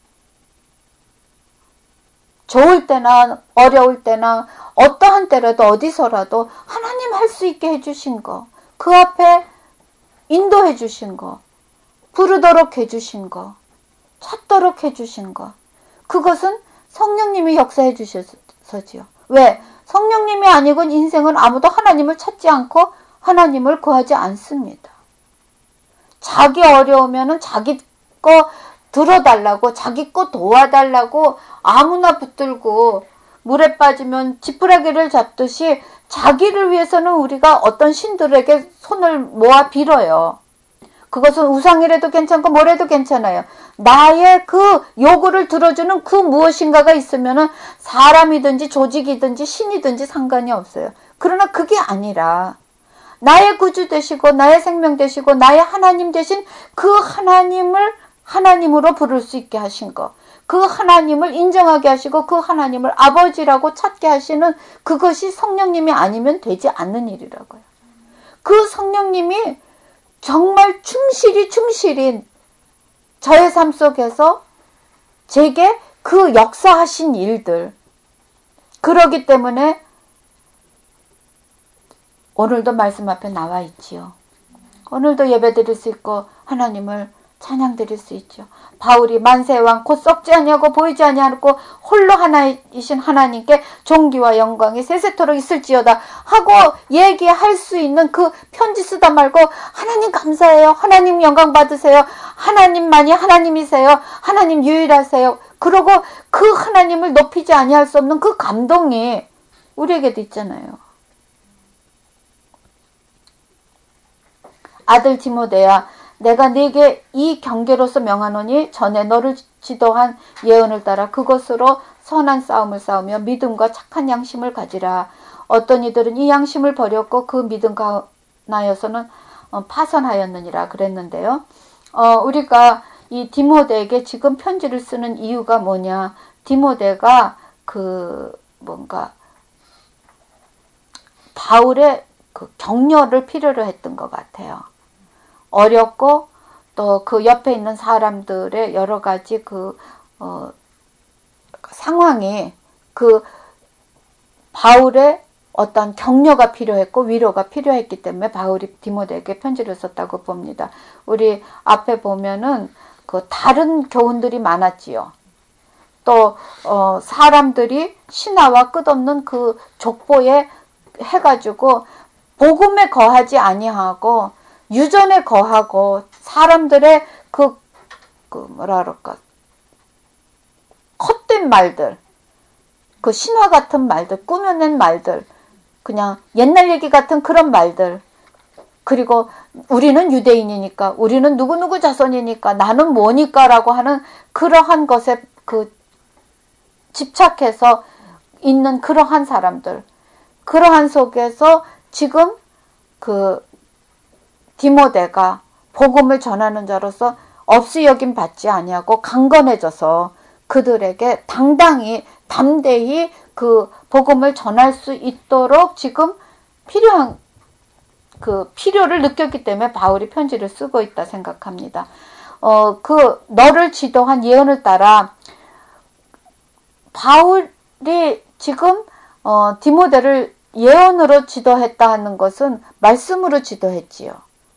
좋을 때나 어려울 때나 어떠한 때라도 어디서라도 하나님 할 수 있게 해주신 거. 그 앞에 인도해 주신 거. 부르도록 해주신 거. 찾도록 해주신 거. 그것은 성령님이 역사해 주셔서지요. 왜? 성령님이 아니곤 인생은 아무도 하나님을 찾지 않고 하나님을 구하지 않습니다. 자기 어려우면은 자기 거 들어달라고 자기 거 도와달라고 아무나 붙들고 물에 빠지면 지푸라기를 잡듯이 자기를 위해서는 우리가 어떤 신들에게 손을 모아 빌어요. 그것은 우상이라도 괜찮고 뭐라도 괜찮아요. 나의 그 요구를 들어주는 그 무엇인가가 있으면은 사람이든지 조직이든지 신이든지 상관이 없어요. 그러나 그게 아니라 나의 구주 되시고 나의 생명 되시고 나의 하나님 되신 그 하나님을 하나님으로 부를 수 있게 하신 것. 그 하나님을 인정하게 하시고 그 하나님을 아버지라고 찾게 하시는 그것이 성령님이 아니면 되지 않는 일이라고요. 그 성령님이 정말 충실히 저의 삶 속에서 제게 그 역사하신 일들. 그러기 때문에 오늘도 말씀 앞에 나와 있지요. 오늘도 예배 드릴 수 있고 하나님을 찬양 드릴 수 있죠. 바울이 만세의 왕 곧 썩지 아니하고 보이지 아니하고 홀로 하나이신 하나님께 존귀와 영광이 세세토록 있을지어다 하고 얘기할 수 있는 그 편지 쓰다 말고 하나님 감사해요. 하나님 영광 받으세요. 하나님만이 하나님이세요. 하나님 유일하세요. 그러고 그 하나님을 높이지 아니할 수 없는 그 감동이 우리에게도 있잖아요. 아들 디모데야, 내가 네게 이 경계로서 명하노니 전에 너를 지도한 예언을 따라 그것으로 선한 싸움을 싸우며 믿음과 착한 양심을 가지라. 어떤 이들은 이 양심을 버렸고 그 믿음 가운하여서는 파선하였느니라 그랬는데요. 우리가 이 디모데에게 지금 편지를 쓰는 이유가 뭐냐? 디모데가 바울의 그 격려를 필요로 했던 것 같아요. 어렵고 또 그 옆에 있는 사람들의 여러 가지 상황이 바울의 어떤 격려가 필요했고 위로가 필요했기 때문에 바울이 디모데에게 편지를 썼다고 봅니다. 우리 앞에 보면은 다른 교훈들이 많았지요. 또 사람들이 신하와 끝없는 그 족보에 해가지고 복음에 거하지 아니하고 유전에 거하고 사람들의 헛된 말들, 그 신화 같은 말들, 꾸며낸 말들, 그냥 옛날 얘기 같은 그런 말들, 그리고 우리는 유대인이니까, 우리는 누구누구 자손이니까, 나는 뭐니까 라고 하는 그러한 것에 집착해서 있는 그러한 사람들, 그러한 속에서 지금 디모데가 복음을 전하는 자로서 없이 여김 받지 아니하고 강건해져서 그들에게 당당히 담대히 그 복음을 전할 수 있도록 지금 필요한 필요를 느꼈기 때문에 바울이 편지를 쓰고 있다 생각합니다. 너를 지도한 예언을 따라 바울이 지금 디모데를 예언으로 지도했다 하는 것은 말씀으로 지도했지요.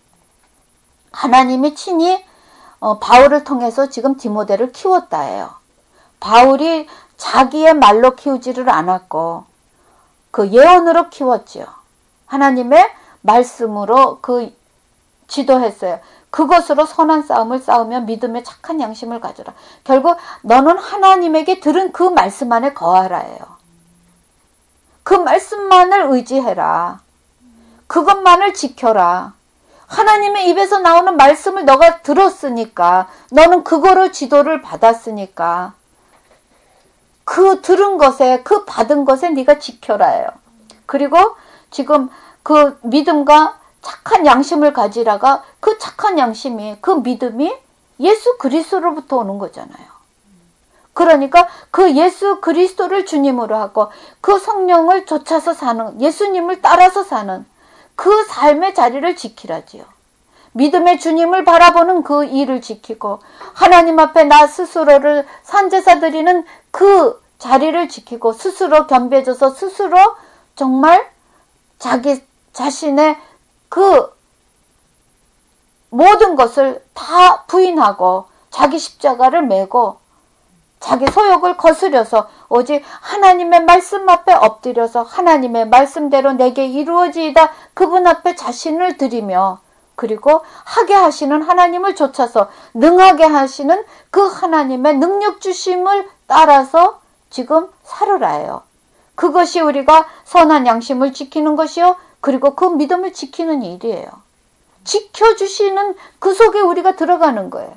하나님이 친히 바울을 통해서 지금 디모데를 키웠다예요. 바울이 자기의 말로 키우지를 않았고 그 예언으로 키웠지요. 하나님의 말씀으로 지도했어요. 그것으로 선한 싸움을 싸우며 믿음의 착한 양심을 가져라. 결국 너는 하나님에게 들은 그 말씀 안에 거하라예요. 그 말씀만을 의지해라. 그것만을 지켜라. 하나님의 입에서 나오는 말씀을 너가 들었으니까, 너는 그거로 지도를 받았으니까 그 들은 것에, 그 받은 것에 네가 지켜라예요. 그리고 지금 그 믿음과 착한 양심을 가지라가 그 착한 양심이, 그 믿음이 예수 그리스도로부터 오는 거잖아요. 그러니까 그 예수 그리스도를 주님으로 하고 그 성령을 쫓아서 사는, 예수님을 따라서 사는 그 삶의 자리를 지키라지요. 믿음의 주님을 바라보는 그 일을 지키고 하나님 앞에 나 스스로를 산제사 드리는 그 자리를 지키고 스스로 겸비해져서 스스로 정말 자기 자신의 그 모든 것을 다 부인하고 자기 십자가를 메고 자기 소욕을 거스려서 오직 하나님의 말씀 앞에 엎드려서 하나님의 말씀대로 내게 이루어지이다 그분 앞에 자신을 드리며 그리고 하게 하시는 하나님을 좇아서 능하게 하시는 그 하나님의 능력 주심을 따라서 지금 살으라예요. 그것이 우리가 선한 양심을 지키는 것이요. 그리고 그 믿음을 지키는 일이에요. 지켜주시는 그 속에 우리가 들어가는 거예요.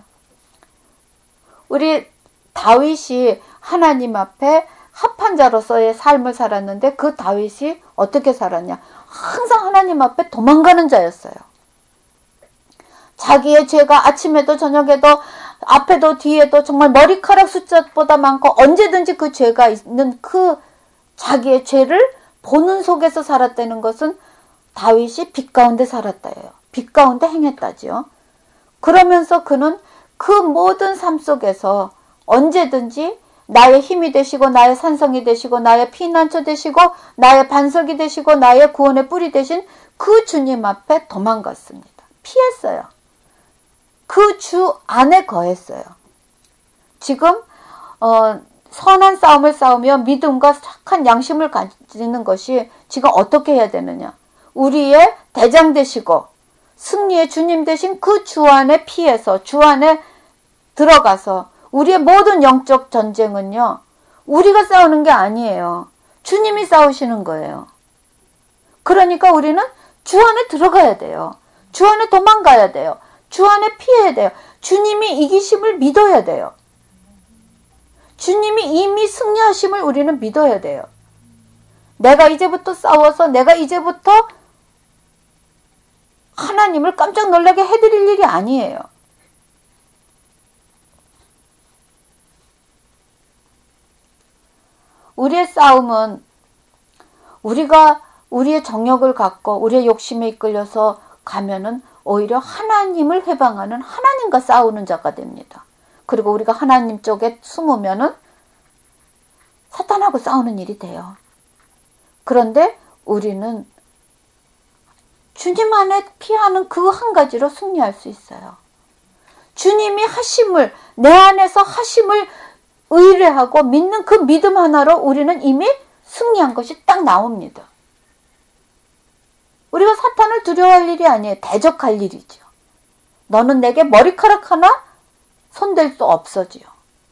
우리 다윗이 하나님 앞에 합한 자로서의 삶을 살았는데 그 다윗이 어떻게 살았냐? 항상 하나님 앞에 도망가는 자였어요. 자기의 죄가 아침에도 저녁에도 앞에도 뒤에도 정말 머리카락 숫자보다 많고 언제든지 그 죄가 있는 그 자기의 죄를 보는 속에서 살았다는 것은 다윗이 빛 가운데 살았다예요. 빛 가운데 행했다지요. 그러면서 그는 그 모든 삶 속에서 언제든지 나의 힘이 되시고 나의 산성이 되시고 나의 피난처 되시고 나의 반석이 되시고 나의 구원의 뿌리 되신 그 주님 앞에 도망갔습니다. 피했어요. 그 주 안에 거했어요. 지금 선한 싸움을 싸우며 믿음과 착한 양심을 가지는 것이 지금 어떻게 해야 되느냐. 우리의 대장 되시고 승리의 주님 되신 그 주 안에 피해서 주 안에 들어가서 우리의 모든 영적 전쟁은요. 우리가 싸우는 게 아니에요. 주님이 싸우시는 거예요. 그러니까 우리는 주 안에 들어가야 돼요. 주 안에 도망가야 돼요. 주 안에 피해야 돼요. 주님이 이기심을 믿어야 돼요. 주님이 이미 승리하심을 우리는 믿어야 돼요. 내가 이제부터 싸워서 내가 이제부터 하나님을 깜짝 놀라게 해드릴 일이 아니에요. 우리의 싸움은 우리가 우리의 정욕을 갖고 우리의 욕심에 이끌려서 가면은 오히려 하나님을 회방하는 하나님과 싸우는 자가 됩니다. 그리고 우리가 하나님 쪽에 숨으면은 사탄하고 싸우는 일이 돼요. 그런데 우리는 주님 안에 피하는 그 한 가지로 승리할 수 있어요. 주님이 하심을, 내 안에서 하심을 의뢰하고 믿는 그 믿음 하나로 우리는 이미 승리한 것이 딱 나옵니다. 우리가 사탄을 두려워할 일이 아니에요. 대적할 일이죠. 너는 내게 머리카락 하나 손댈 수 없어지요.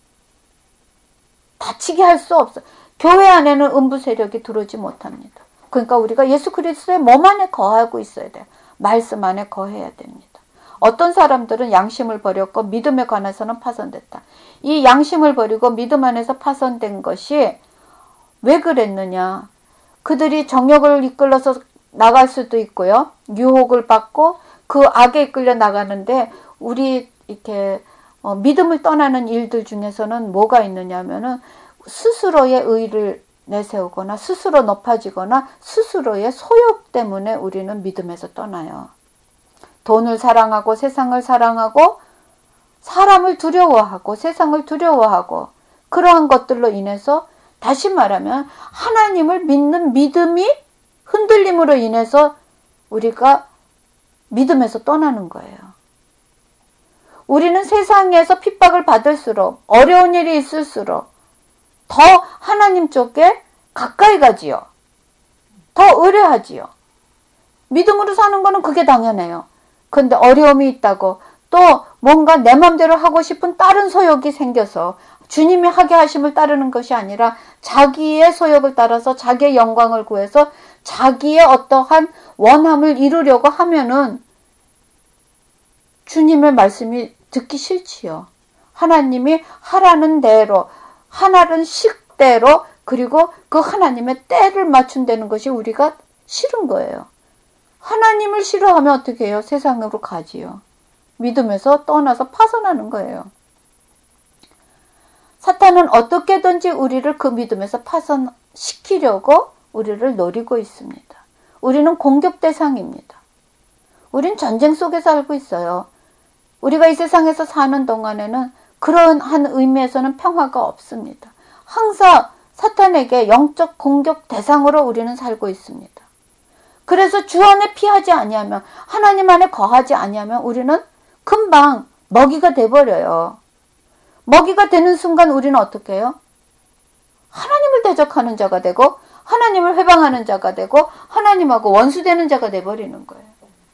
다치게 할 수 없어. 교회 안에는 음부 세력이 들어오지 못합니다. 그러니까 우리가 예수 그리스도의 몸 안에 거하고 있어야 돼요. 말씀 안에 거해야 됩니다. 어떤 사람들은 양심을 버렸고 믿음에 관해서는 파손됐다. 이 양심을 버리고 믿음 안에서 파손된 것이 왜 그랬느냐. 그들이 정욕을 이끌어서 나갈 수도 있고요. 유혹을 받고 그 악에 이끌려 나가는데 우리 이렇게 믿음을 떠나는 일들 중에서는 뭐가 있느냐 하면은 스스로의 의를 내세우거나 스스로 높아지거나 스스로의 소욕 때문에 우리는 믿음에서 떠나요. 돈을 사랑하고 세상을 사랑하고 사람을 두려워하고 세상을 두려워하고 그러한 것들로 인해서 다시 말하면 하나님을 믿는 믿음이 흔들림으로 인해서 우리가 믿음에서 떠나는 거예요. 우리는 세상에서 핍박을 받을수록 어려운 일이 있을수록 더 하나님 쪽에 가까이 가지요. 더 의뢰하지요. 믿음으로 사는 거는 그게 당연해요. 근데 어려움이 있다고 또 뭔가 내 맘대로 하고 싶은 다른 소욕이 생겨서 주님이 하게 하심을 따르는 것이 아니라 자기의 소욕을 따라서 자기의 영광을 구해서 자기의 어떠한 원함을 이루려고 하면은 주님의 말씀이 듣기 싫지요. 하나님이 하라는 대로 하나는 식대로 그리고 그 하나님의 때를 맞춘다는 것이 우리가 싫은 거예요. 하나님을 싫어하면 어떻게 해요? 세상으로 가지요. 믿음에서 떠나서 파손하는 거예요. 사탄은 어떻게든지 우리를 그 믿음에서 파손시키려고 우리를 노리고 있습니다. 우리는 공격 대상입니다. 우린 전쟁 속에 살고 있어요. 우리가 이 세상에서 사는 동안에는 그러한 의미에서는 평화가 없습니다. 항상 사탄에게 영적 공격 대상으로 우리는 살고 있습니다. 그래서 주 안에 피하지 아니하면 하나님 안에 거하지 아니하면 우리는 금방 먹이가 돼버려요. 먹이가 되는 순간 우리는 어떻게 해요? 하나님을 대적하는 자가 되고 하나님을 회방하는 자가 되고 하나님하고 원수되는 자가 돼버리는 거예요.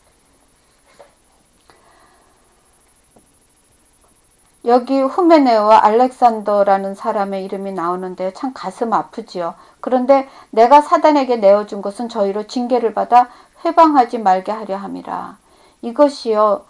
여기 후메네오와 알렉산더라는 사람의 이름이 나오는데 참 가슴 아프지요. 그런데 내가 사단에게 내어준 것은 저희로 징계를 받아 회방하지 말게 하려 함이라. 이것이요,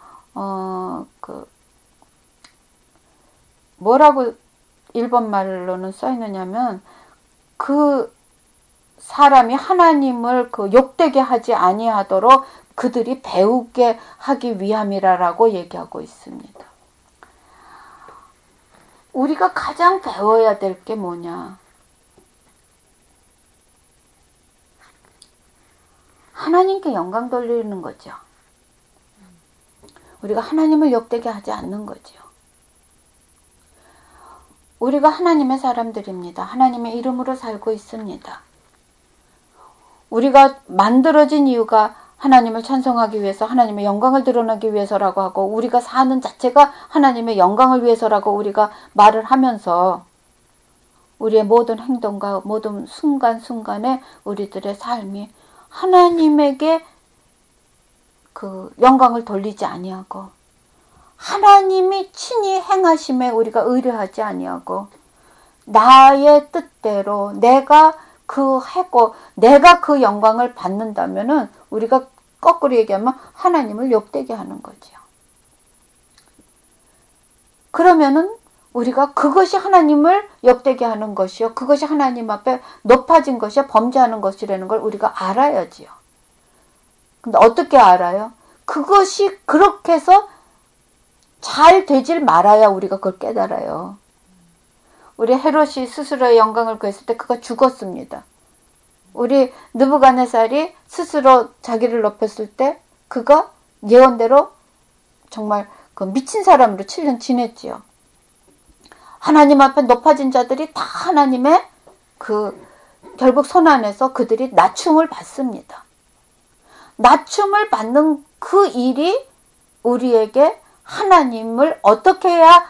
뭐라고 일본 말로는 써있느냐면 그 사람이 하나님을 욕되게 하지 아니하도록 그들이 배우게 하기 위함이라고 얘기하고 있습니다. 우리가 가장 배워야 될 게 뭐냐? 하나님께 영광 돌리는 거죠. 우리가 하나님을 욕되게 하지 않는 거죠. 우리가 하나님의 사람들입니다. 하나님의 이름으로 살고 있습니다. 우리가 만들어진 이유가 하나님을 찬송하기 위해서, 하나님의 영광을 드러나기 위해서라고 하고, 우리가 사는 자체가 하나님의 영광을 위해서라고 우리가 말을 하면서 우리의 모든 행동과 모든 순간순간에 우리들의 삶이 하나님에게 그 영광을 돌리지 아니하고, 하나님이 친히 행하심에 우리가 의뢰하지 아니하고, 나의 뜻대로 내가 그 했고 내가 그 영광을 받는다면은, 우리가 거꾸로 얘기하면 하나님을 욕되게 하는 거죠. 그러면은 우리가 그것이 하나님을 욕되게 하는 것이요, 그것이 하나님 앞에 높아진 것이요, 범죄하는 것이라는 걸 우리가 알아야지요. 근데 어떻게 알아요? 그것이 그렇게 해서 잘 되질 말아야 우리가 그걸 깨달아요. 우리 헤롯이 스스로의 영광을 구했을 때 그가 죽었습니다. 우리 느부갓네살이 스스로 자기를 높였을 때 그가 예언대로 정말 그 미친 사람으로 7년 지냈지요. 하나님 앞에 높아진 자들이 다 하나님의 결국 손 안에서 그들이 낮춤을 받습니다. 낮춤을 받는 그 일이 우리에게 하나님을 어떻게 해야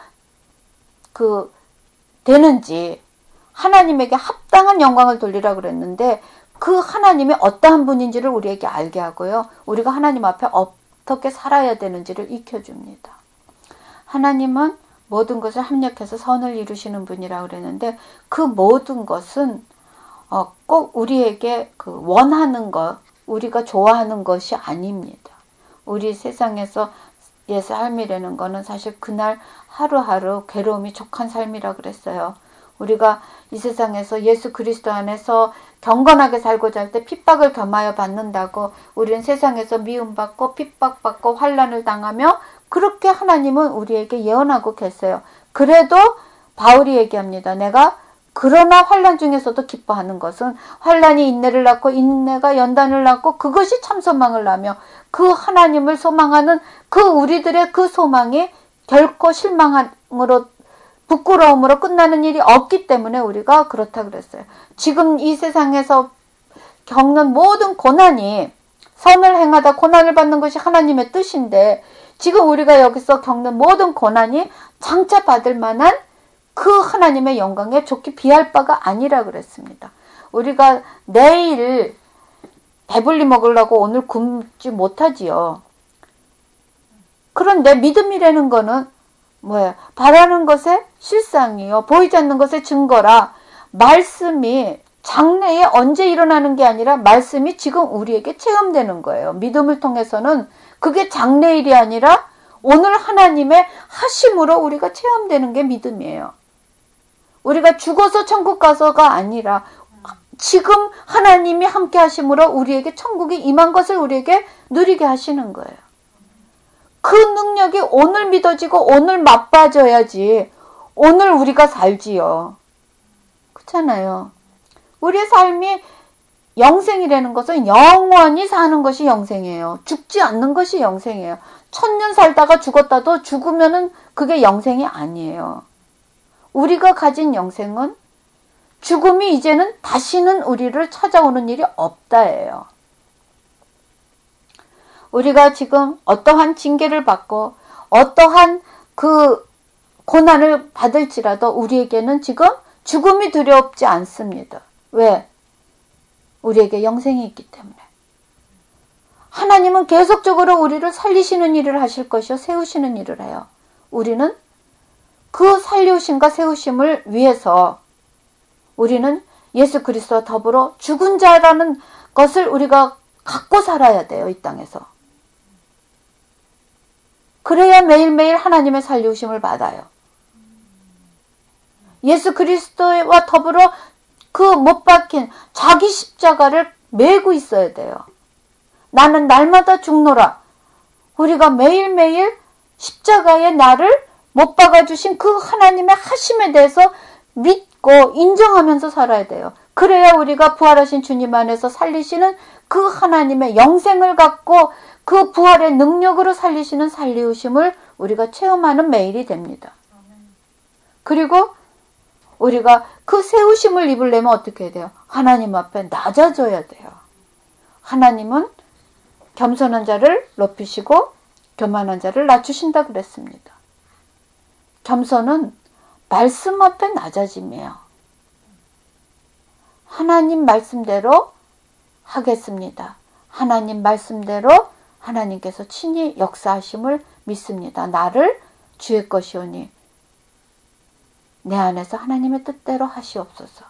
되는지, 하나님에게 합당한 영광을 돌리라고 그랬는데, 그 하나님이 어떠한 분인지를 우리에게 알게 하고요, 우리가 하나님 앞에 어떻게 살아야 되는지를 익혀줍니다. 하나님은 모든 것을 합력해서 선을 이루시는 분이라고 그랬는데, 그 모든 것은 꼭 우리에게 원하는 것, 우리가 좋아하는 것이 아닙니다. 우리 세상에서 의 삶이라는 거는 사실 그날 하루하루 괴로움이 족한 삶이라 그랬어요. 우리가 이 세상에서 예수 그리스도 안에서 경건하게 살고자 할 때 핍박을 겸하여 받는다고, 우리는 세상에서 미움받고 핍박받고 환난을 당하며, 그렇게 하나님은 우리에게 예언하고 계세요. 그래도 바울이 얘기합니다. 내가 그러나 환난 중에서도 기뻐하는 것은, 환난이 인내를 낳고 인내가 연단을 낳고 그것이 참 소망을 낳으며, 그 하나님을 소망하는 그 우리들의 그 소망이 결코 실망으로, 부끄러움으로 끝나는 일이 없기 때문에 우리가 그렇다 그랬어요. 지금 이 세상에서 겪는 모든 고난이, 선을 행하다 고난을 받는 것이 하나님의 뜻인데, 지금 우리가 여기서 겪는 모든 고난이 장차 받을 만한 그 하나님의 영광에 좋게 비할 바가 아니라 그랬습니다. 우리가 내일 배불리 먹으려고 오늘 굶지 못하지요. 그런데 믿음이라는 거는 뭐예요? 바라는 것의 실상이요, 보이지 않는 것의 증거라. 말씀이 장래에 언제 일어나는 게 아니라 말씀이 지금 우리에게 체험되는 거예요. 믿음을 통해서는 그게 장래일이 아니라 오늘 하나님의 하심으로 우리가 체험되는 게 믿음이에요. 우리가 죽어서 천국 가서가 아니라 지금 하나님이 함께 하심으로 우리에게 천국이 임한 것을 우리에게 누리게 하시는 거예요. 그 능력이 오늘 믿어지고 오늘 맛봐져야지 오늘 우리가 살지요. 그렇잖아요. 우리의 삶이 영생이라는 것은 영원히 사는 것이 영생이에요. 죽지 않는 것이 영생이에요. 1000년 살다가 죽었다도 죽으면은 그게 영생이 아니에요. 우리가 가진 영생은 죽음이 이제는 다시는 우리를 찾아오는 일이 없다예요. 우리가 지금 어떠한 징계를 받고 어떠한 그 고난을 받을지라도 우리에게는 지금 죽음이 두렵지 않습니다. 왜? 우리에게 영생이 있기 때문에. 하나님은 계속적으로 우리를 살리시는 일을 하실 것이요, 세우시는 일을 해요. 우리는 그 살리우심과 세우심을 위해서 우리는 예수 그리스도와 더불어 죽은 자라는 것을 우리가 갖고 살아야 돼요, 이 땅에서. 그래야 매일매일 하나님의 살리우심을 받아요. 예수 그리스도와 더불어 그 못 박힌 자기 십자가를 메고 있어야 돼요. 나는 날마다 죽노라. 우리가 매일매일 십자가에 나를 못 박아주신 그 하나님의 하심에 대해서 믿고 인정하면서 살아야 돼요. 그래야 우리가 부활하신 주님 안에서 살리시는 그 하나님의 영생을 갖고 그 부활의 능력으로 살리시는 살리우심을 우리가 체험하는 매일이 됩니다. 그리고 우리가 그 세우심을 입으려면 어떻게 해야 돼요? 하나님 앞에 낮아져야 돼요. 하나님은 겸손한 자를 높이시고 교만한 자를 낮추신다 그랬습니다. 겸손은 말씀 앞에 낮아짐이에요. 하나님 말씀대로 하겠습니다. 하나님 말씀대로 하나님께서 친히 역사하심을 믿습니다. 나를 주의 것이오니 내 안에서 하나님의 뜻대로 하시옵소서.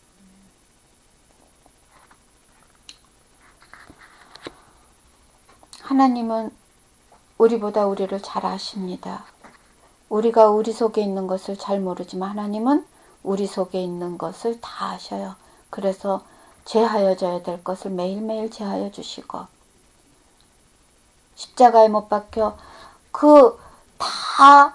하나님은 우리보다 우리를 잘 아십니다. 우리가 우리 속에 있는 것을 잘 모르지만 하나님은 우리 속에 있는 것을 다 아셔요. 그래서 제하여져야 될 것을 매일매일 제하여 주시고 십자가에 못 박혀 그 다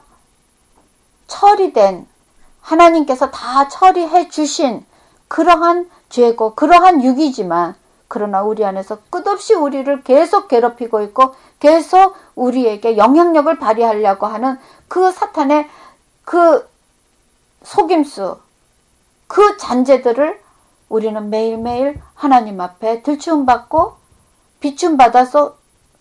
처리된 하나님께서 다 처리해 주신 그러한 죄고 그러한 육이지만 그러나 우리 안에서 끝없이 우리를 계속 괴롭히고 있고 계속 우리에게 영향력을 발휘하려고 하는 그 사탄의 그 속임수, 그 잔재들을 우리는 매일매일 하나님 앞에 들추움받고 비춤받아서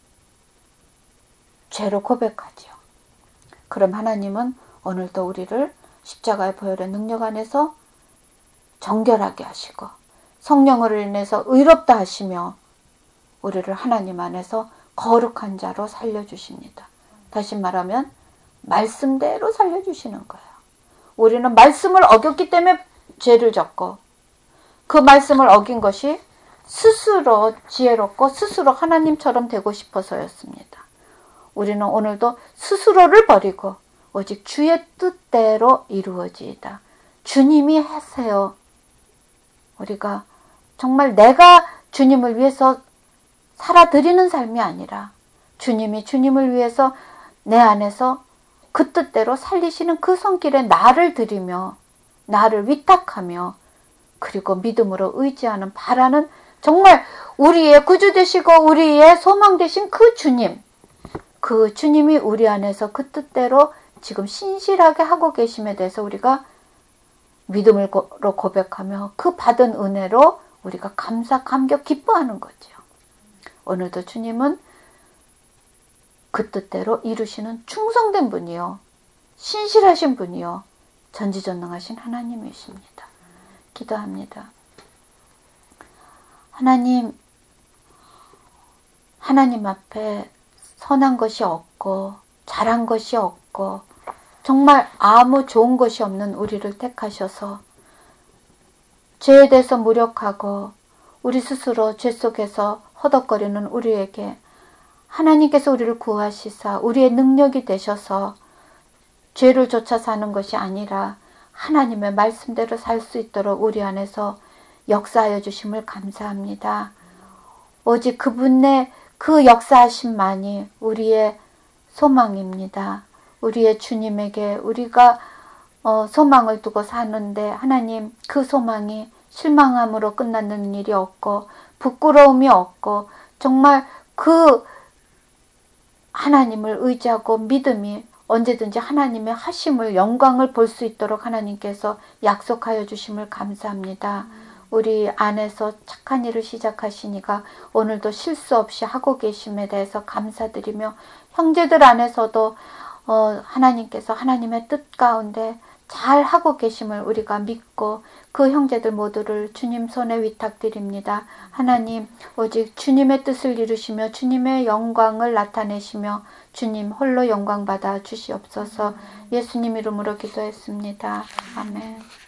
죄로 고백하지요. 그럼 하나님은 오늘도 우리를 십자가의 보혈의 능력 안에서 정결하게 하시고 성령으로 인해서 의롭다 하시며 우리를 하나님 안에서 거룩한 자로 살려주십니다. 다시 말하면 말씀대로 살려주시는 거예요. 우리는 말씀을 어겼기 때문에 죄를 졌고 그 말씀을 어긴 것이 스스로 지혜롭고 스스로 하나님처럼 되고 싶어서였습니다. 우리는 오늘도 스스로를 버리고 오직 주의 뜻대로 이루어지이다. 주님이 하세요. 우리가 정말 내가 주님을 위해서 살아드리는 삶이 아니라 주님이 주님을 위해서 내 안에서 그 뜻대로 살리시는 그 손길에 나를 드리며 나를 위탁하며 그리고 믿음으로 의지하는 바라는 정말 우리의 구주 되시고 우리의 소망 되신 그 주님, 그 주님이 우리 안에서 그 뜻대로 지금 신실하게 하고 계심에 대해서 우리가 믿음으로 고백하며 그 받은 은혜로 우리가 감사, 감격, 기뻐하는 거죠. 오늘도 주님은 그 뜻대로 이루시는 충성된 분이요, 신실하신 분이요, 전지전능하신 하나님이십니다. 기도합니다. 하나님 앞에 선한 것이 없고 잘한 것이 없고 정말 아무 좋은 것이 없는 우리를 택하셔서 죄에 대해서 무력하고 우리 스스로 죄 속에서 허덕거리는 우리에게 하나님께서 우리를 구하시사 우리의 능력이 되셔서 죄를 쫓아 사는 것이 아니라 하나님의 말씀대로 살 수 있도록 우리 안에서 역사하여 주심을 감사합니다. 오직 그분의 그 역사하심만이 우리의 소망입니다. 우리의 주님에게 우리가 소망을 두고 사는데 하나님 그 소망이 실망함으로 끝나는 일이 없고 부끄러움이 없고 정말 그 하나님을 의지하고 믿음이 언제든지 하나님의 하심을 영광을 볼 수 있도록 하나님께서 약속하여 주심을 감사합니다. 우리 안에서 착한 일을 시작하시니까 오늘도 실수 없이 하고 계심에 대해서 감사드리며 형제들 안에서도 하나님께서 하나님의 뜻 가운데 잘 하고 계심을 우리가 믿고 그 형제들 모두를 주님 손에 위탁드립니다. 하나님 오직 주님의 뜻을 이루시며 주님의 영광을 나타내시며 주님 홀로 영광 받아 주시옵소서. 예수님 이름으로 기도했습니다. 아멘.